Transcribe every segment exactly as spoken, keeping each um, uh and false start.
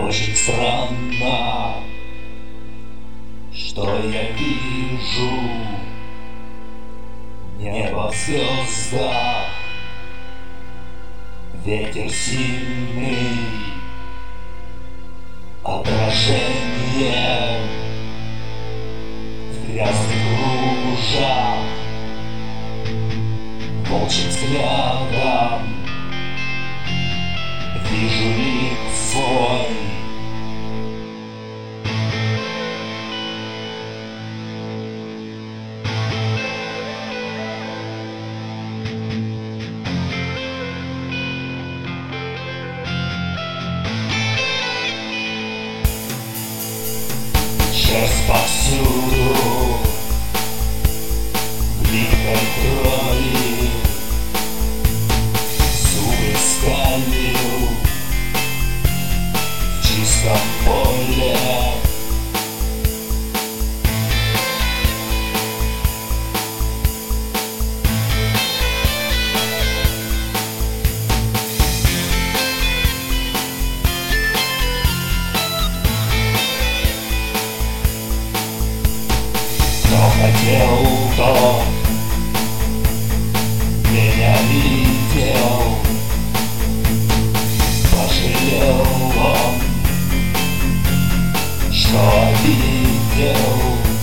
Очень странно, что я вижу небо в звездах, ветер сильный, отражение в грязных лужах, волчьим взглядом вижу лик свой. Шерсть повсюду, в липкой крови, зубы скалью в чистом поле. Кто хотел, тот меня видел, пожалел он, что обидел.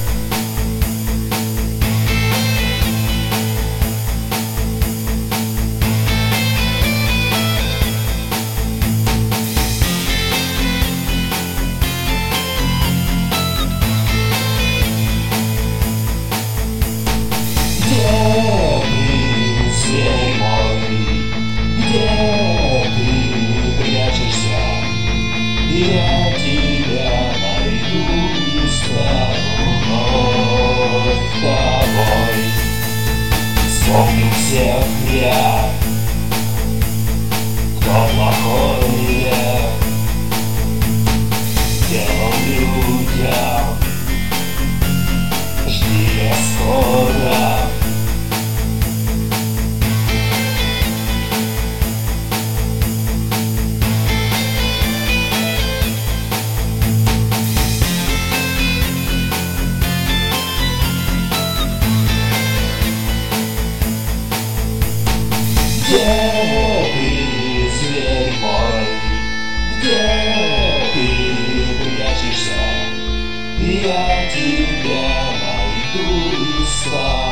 Я тебя найду и стану вновь тобой. Вспомню всех я, кто плохое делал людям. Жди, я скоро. Где ты, зверь мой? Где ты прячешься? Я тебя найду и стану